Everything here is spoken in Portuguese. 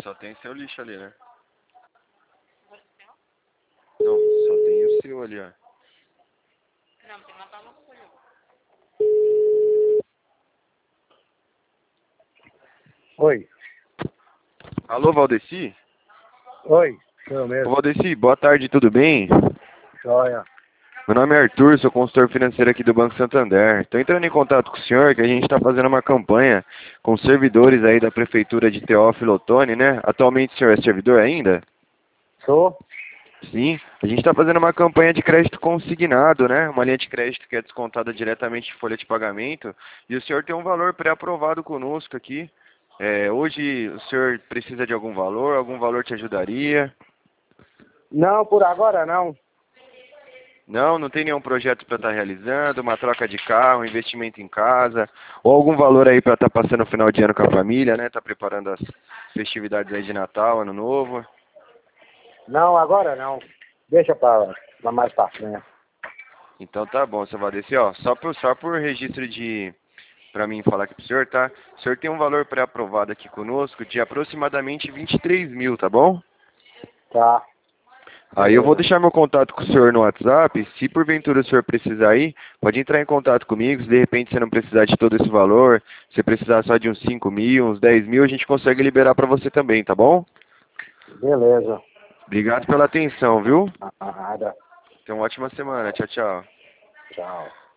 Só tem seu lixo ali, né? Não, só tem o seu ali, ó. Não, tem uma palma com folha. Oi. Alô, Valdeci? Oi, sou eu Ô, mesmo. Valdeci, boa tarde, tudo bem? Joia. Meu nome é Arthur, sou consultor financeiro aqui do Banco Santander. Estou entrando em contato com o senhor que a gente está fazendo uma campanha com servidores aí da Prefeitura de Teófilo Otoni, né? Atualmente o senhor é servidor ainda? Sou? Sim, a gente está fazendo uma campanha de crédito consignado, né? Uma linha de crédito que é descontada diretamente de folha de pagamento. E o senhor tem um valor pré-aprovado conosco aqui. Hoje o senhor precisa de algum valor te ajudaria? Não, por agora não. Não, não tem nenhum projeto para estar realizando, uma troca de carro, um investimento em casa, ou algum valor aí para estar passando o final de ano com a família, né? Tá preparando as festividades aí de Natal, Ano Novo. Não, agora não. Deixa pra mais pra frente. Então tá bom, seu Valdeci, ó, só por registro para mim falar aqui pro senhor, tá? O senhor tem um valor pré-aprovado aqui conosco de aproximadamente 23 mil, tá bom? Tá. Aí eu vou Beleza. deixar meu contato com o senhor no WhatsApp. Se porventura o senhor precisar aí, pode entrar em contato comigo. Se de repente você não precisar de todo esse valor, se precisar só de uns 5 mil, uns 10 mil, a gente consegue liberar para você também, tá bom? Beleza. Obrigado pela atenção, viu? Nada. Tenha uma ótima semana. Tchau, tchau. Tchau.